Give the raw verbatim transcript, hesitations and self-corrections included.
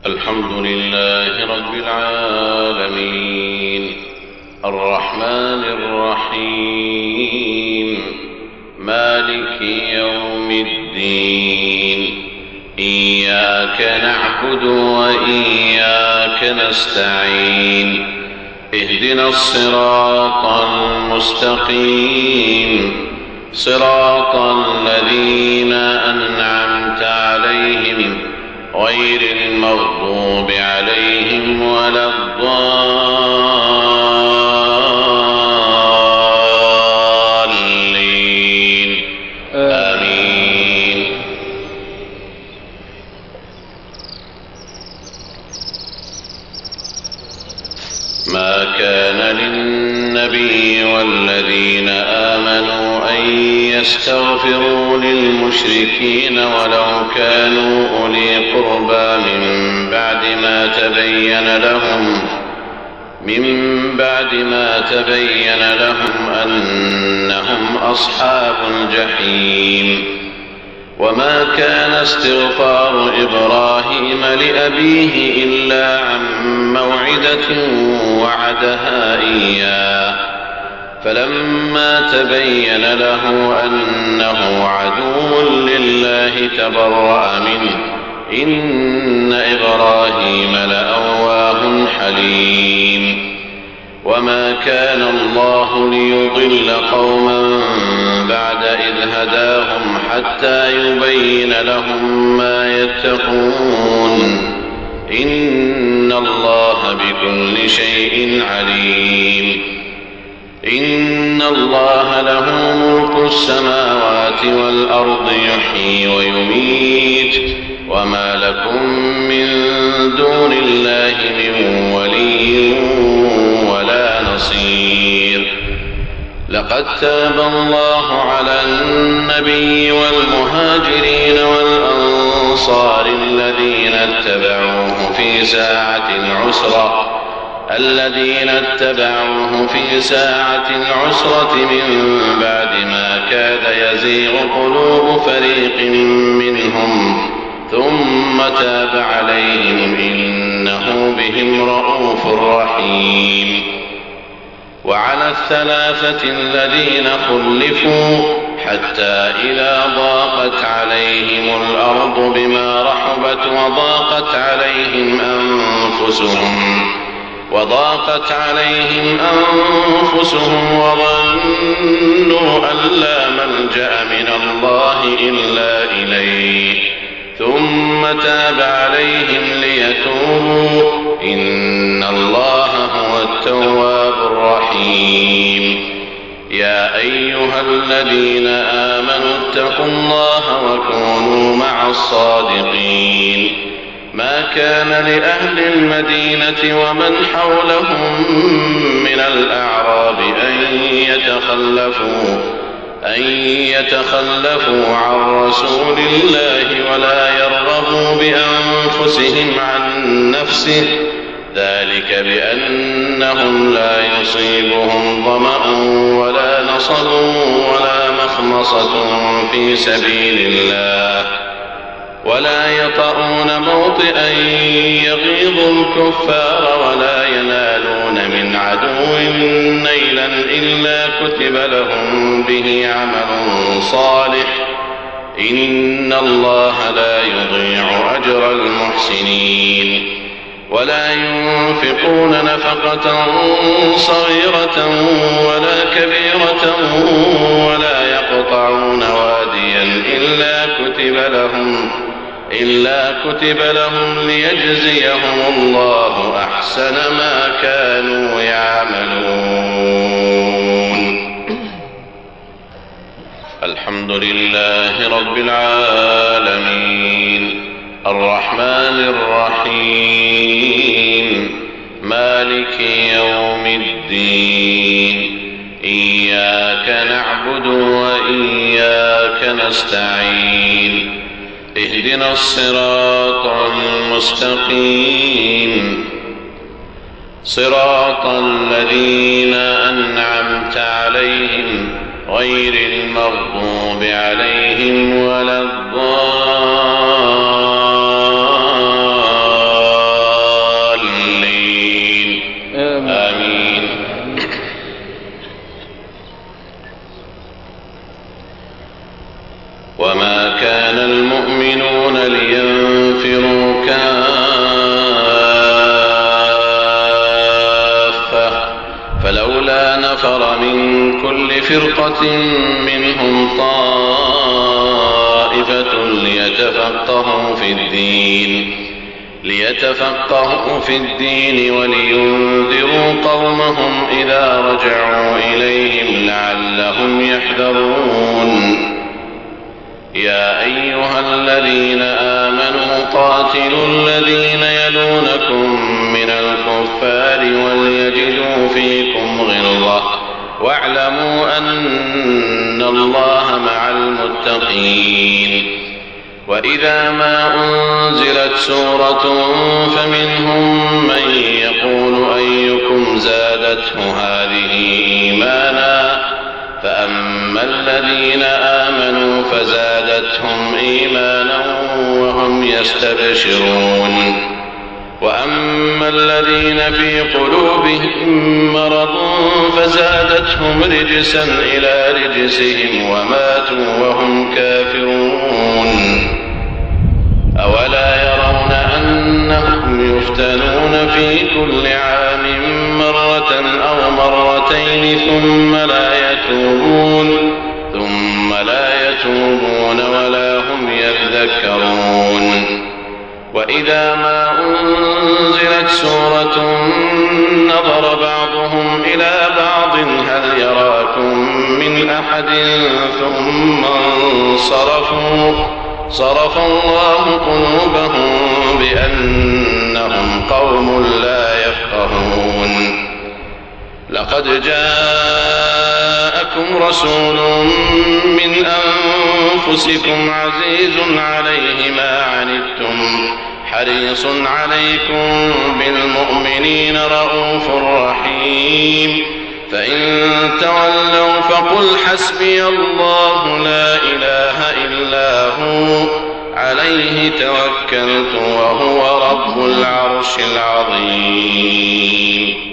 الحمد لله رب العالمين الرحمن الرحيم مالك يوم الدين إياك نعبد وإياك نستعين اهدنا الصراط المستقيم صراط الذين أنعمت عليهم غير المغضوب عليهم ولا الضالين آمين. ما كان للنبي والذين آمنوا أن يستغفروا للمشركين ولو كانوا أولي قربى من بعد ما تبين لهم من بعد ما تبين لهم أنهم أصحاب الجحيم. وما كان استغفار إبراهيم لأبيه إلا عن موعدة وعدها إياه فلما تبين له أنه عدو لله تبرأ منه إن إبراهيم لأواه حليم. وما كان الله ليضل قوما بعد إذ هداهم حتى يبين لهم ما يتقون إن الله بكل شيء عليم. إن الله له ملك السماوات والأرض يحيي ويميت وما لكم من دون الله من ولي ولا نصير. لقد تاب الله على النبي والمهاجرين والأنصار الذين اتبعوه في ساعة العسرة الذين اتبعوه في ساعة العسرة من بعد ما كاد يزيغ قلوب فريق منهم ثم تاب عليهم إنه بهم رءوف رحيم. وعلى الثلاثة الذين خلفوا حتى إذا ضاقت عليهم الأرض بما رحبت وضاقت عليهم أنفسهم وضاقت عليهم أنفسهم وظنوا أن لا ملجأ من الله إلا إليه ثم تاب عليهم ليتوبوا إن الله هو التواب الرحيم. يا أيها الذين آمنوا اتقوا الله وكونوا مع الصادقين. ما كان لأهل المدينة ومن حولهم من الأعراب أن يتخلفوا أن يتخلفوا عن رسول الله ولا يرغبوا بأنفسهم عن نفسه ذلك بأنهم لا يصيبهم ظمأ ولا نصب ولا مخمصة في سبيل الله ولا يطؤون موطئا يغيظ الكفار ولا ينالون من عدو نيلا إلا كتب لهم به عمل صالح إن الله لا يضيع أجر المحسنين. ولا ينفقون نفقة صغيرة ولا كبيرة ولا يقطعون واديا إلا كتب لهم إلا كتب لهم ليجزيهم الله أحسن ما كانوا يعملون. الحمد لله رب العالمين الرحمن الرحيم مالك يوم الدين إياك نعبد وإياك نستعين اهدنا الصراط المستقيم صراط الذين أنعمت عليهم غير المغضوب عليهم ولا الضالين فرقة منهم طائفة ليتفقهوا في الدين ليتفقهوا في الدين ولينذروا قومهم إذا رجعوا إليهم لعلهم يحذرون يا أيها الذين آمنوا قاتلوا الذين يلونكم من الكفار وليجدوا فيكم غلظة واعلموا أن الله مع المتقين وإذا ما أنزلت سورة فمنهم من يقول أيكم زادته هذه إيمانا فأما الذين آمنوا فزادتهم إيمانا وهم يستبشرون وأما الذين في قلوبهم مرض فزادتهم رجسا إلى رجسهم وماتوا وهم كافرون أولا يرون أنهم يفتنون في كل عام مرة أو مرتين ثم لا يتوبون ثم لا يتوبون ولا هم يذكرون وإذا ما أنزلت سورة نظر بعضهم إلى بعض هل يراكم من أحد ثم انصرفوا صرف الله قلوبهم بأنهم قوم لا يفقهون لقد جاءكم رسول من أنفسكم عزيز عليه ما عنتم حريص عليكم بالمؤمنين رؤوف رحيم فإن تولوا فقل حسبي الله لا إله إلا هو عليه توكلت وهو رب العرش العظيم